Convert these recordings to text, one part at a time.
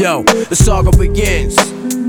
Yo, the saga begins.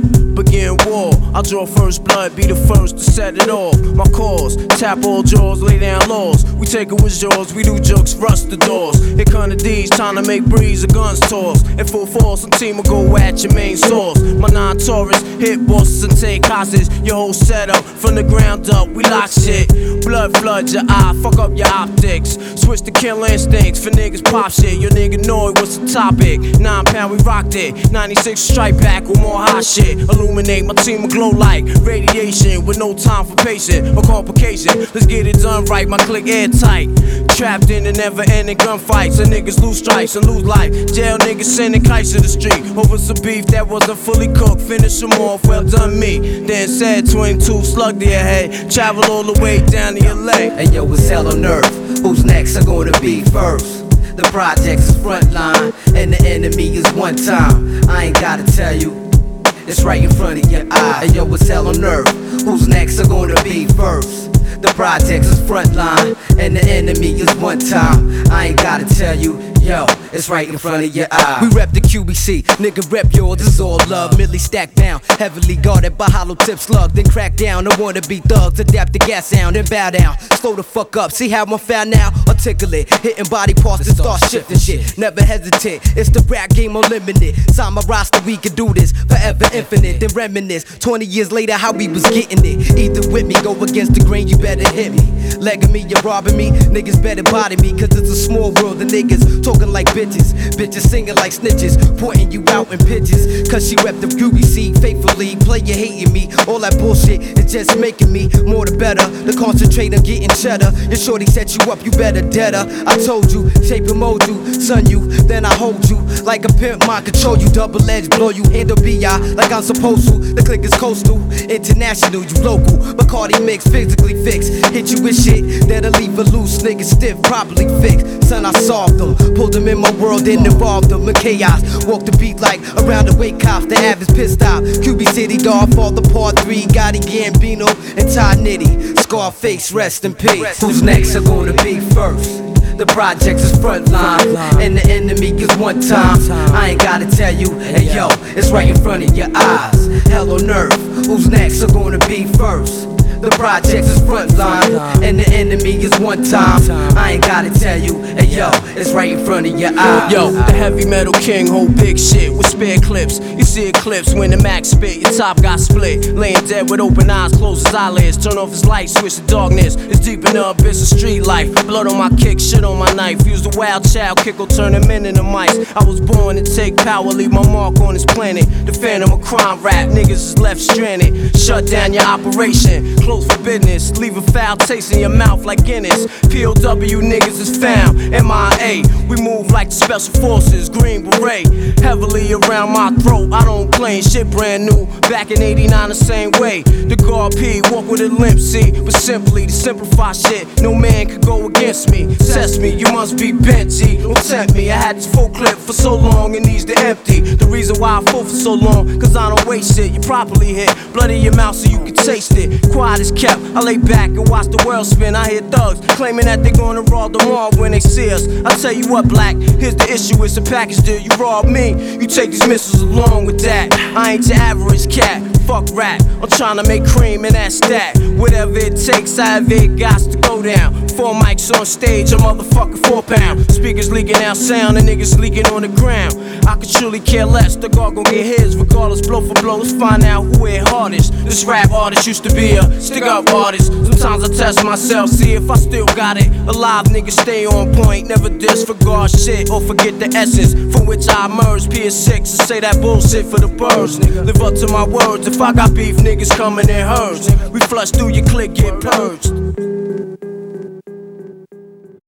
Begin war, I'll draw first blood, be the first to set it off. My cause, tap all jaws, lay down laws. We take it with yours, we do jokes, rust the doors. Here come the D's, trying to make breeze, the guns toss. In full force, some team will go at your main source. My non-Taurus, hit bosses and take hostages. Your whole setup, from the ground up, we lock shit. Blood floods your eye, fuck up your optics. Switch to kill instincts, for niggas pop shit. Your nigga know it, what's the topic? 9 pound, we rocked it. 96 strike back with more hot shit. Illuminate, my team will glow like radiation with no time for patience or complication. Let's get it done right, my click airtight. Trapped in the never-ending gunfights, and niggas lose stripes and lose life. Jail niggas sending kites to the street over some beef that wasn't fully cooked. Finish them off, well done me. Then said 22 slug to your head, travel all the way down to your leg. Hey yo, it's hell on earth. Who's next are gonna be first? The projects is frontline, and the enemy is one time. I ain't gotta tell you. It's right in front of your eye. Hey yo, it's hell on earth. Who's next are gonna be first? The projects is frontline, and the enemy is one time. I ain't gotta tell you. Yo, it's right in front of your eye. We rep the QBC, nigga rep yours, this is all love. Millie stacked down, heavily guarded by hollow tip slug. Then crack down, I wanna be thugs, adapt the gas sound, then bow down. Slow the fuck up, see how I'm found now? Articulate, hitting body parts and start shifting shit. Never hesitate, it's the rap game unlimited. Sign my roster, we can do this, forever infinite. Then reminisce, 20 years later how we was getting it. Either with me, go against the grain, you better hit me. Legging me, you're robbing me, niggas better body me. Cause it's a small world, the niggas talking like bitches, bitches singing like snitches, pointing you out in pitches. Cause she rep the QBC faithfully, player hating me. All that bullshit is just making me more the better. The concentrate on getting cheddar. Your shorty set you up, you better dead her. I told you, shape and mold you, son you, then I hold you like a pimp, mind control you, double edge, blow you, handle BI like I'm supposed to. The click is coastal, international, you local. Bacardi mix, physically fixed, hit you with shit that'll leave a loose nigga stiff, properly fixed. Son, I solved them, pulled them in my world and involved them in chaos. Walk the beat like around the wake cops, the average pissed off. QB City dog, fall the part 3, Gotti Gambino and Ty Nitty. Scarface, rest in peace. Who's next are gonna be first? The projects is frontline, and the enemy is one time. I ain't gotta tell you, hey yo, it's right in front of your eyes. Hell on earth, who's next are gonna be first? The projects is frontline, and the enemy is one time. I ain't gotta tell you, hey yo, it's right in front of your eyes. Yo, the heavy metal king hold big shit with spare clips. You see eclipse when the Mac spit, your top got split. Laying dead with open eyes, close his eyelids. Turn off his light, switch to darkness. It's deep in the abyss of street life. Blood on my kick, shit on my knife. Use the wild child, kick will turn him into mice. I was born to take power, leave my mark on this planet. The phantom of crime rap, niggas is left stranded. Shut down your operation, close for business. Leave a foul taste in your mouth like Guinness. POW niggas is found, MIA. We move like the special forces, green beret. Heavily around my throat, I don't claim shit brand new. Back in 89 the same way. The guard P, walk with a limp, see. But simply to simplify shit, no man could go against me. Test me, you must be bent, G. Don't tempt me, I had this full clip for so long, it needs to empty. The reason why I full for so long, cause I don't waste shit. You properly hit, blood in your mouth so you can taste it. Quiet as kept, I lay back and watch the world spin. I hear thugs claiming that they gonna rob the mall when they see us. I tell you what, black, here's the issue, it's a package deal. You rob me, you take these missiles along with that. I ain't your average cat, fuck rap. I'm trying to make cream and that's that. Whatever it takes, however it got to go down. 4 mics on stage, a motherfucker 4 pound. Speakers leaking out sound and niggas leaking on the ground. I could truly care less, the guard gon' get his. Regardless, blow for blow, let's find out who hit hardest. This rap artist used to be a stick up artist. Sometimes I test myself, see if I still got it. Alive niggas stay on point, never disregard shit or forget the essence from which I emerged. PS6 and say that bullshit for the birds. Live up to my words, if I got beef, niggas coming in herds. We flush through your clique, get purged.